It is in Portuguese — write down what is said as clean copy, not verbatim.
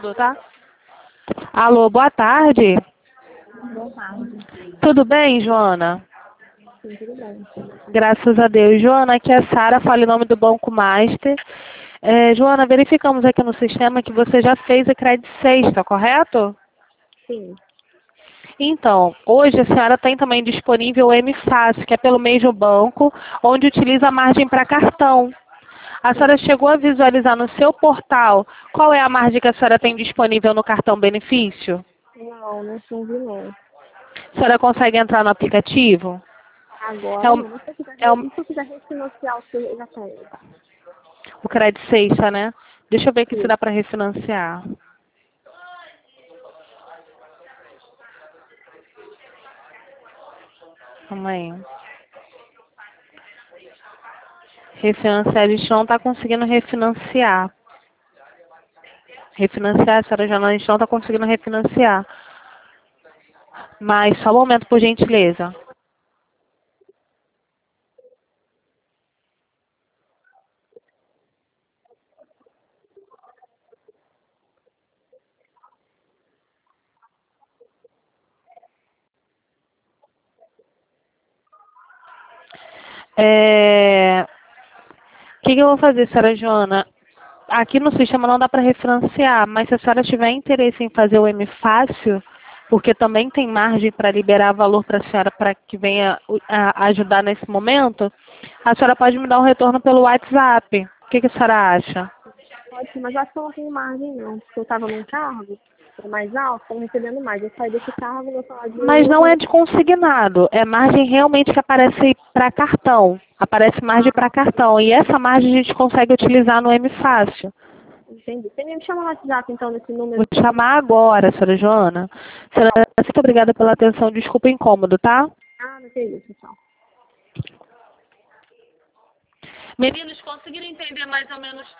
incômodo, tá? Alô, boa tarde. Boa tarde. Tudo bem, Joana? Sim, tudo bem. Graças a Deus. Joana, aqui é a Sara, fala em nome do Banco Master. Joana, verificamos aqui no sistema que você já fez a crédito sexta, correto? Sim. Então, hoje a senhora tem também disponível o M-Fácil, que é pelo mesmo banco, onde utiliza a margem para cartão. A senhora chegou a visualizar no seu portal qual é a margem que a senhora tem disponível no cartão benefício? Não vi não. A senhora consegue entrar no aplicativo? É Agora o, não. é o, E se eu quiser refinanciar o que eu já tenho? o crédito sexta, né? Deixa eu ver aqui se Sim. dá para refinanciar. Calma aí. Refinanciar, a gente não está conseguindo refinanciar. Refinanciar, a senhora já não, a gente não está conseguindo refinanciar. Mas só um momento, por gentileza. O que eu vou fazer, senhora Joana? Aqui no sistema não dá para refinanciar, mas se a senhora tiver interesse em fazer o M fácil, porque também tem margem para liberar valor para a senhora para que venha ajudar nesse momento, a senhora pode me dar um retorno pelo WhatsApp. O que a senhora acha? Pode ser, mas acho que eu não tenho margem não. Porque eu estava num cargo mais alto, estava recebendo mais. Eu saí desse cargo, meu salário Mas diminuiu, não é mas... de consignado, é margem realmente que aparece para cartão. Aparece margem para cartão. E essa margem a gente consegue utilizar no M Fácil. Entendi. Você me chama no WhatsApp, então, nesse número. Vou te chamar agora, senhora Joana. Senhora, muito obrigada pela atenção. Desculpa o incômodo, tá? Ah, não tem isso, então. Meninos, conseguiram entender mais ou menos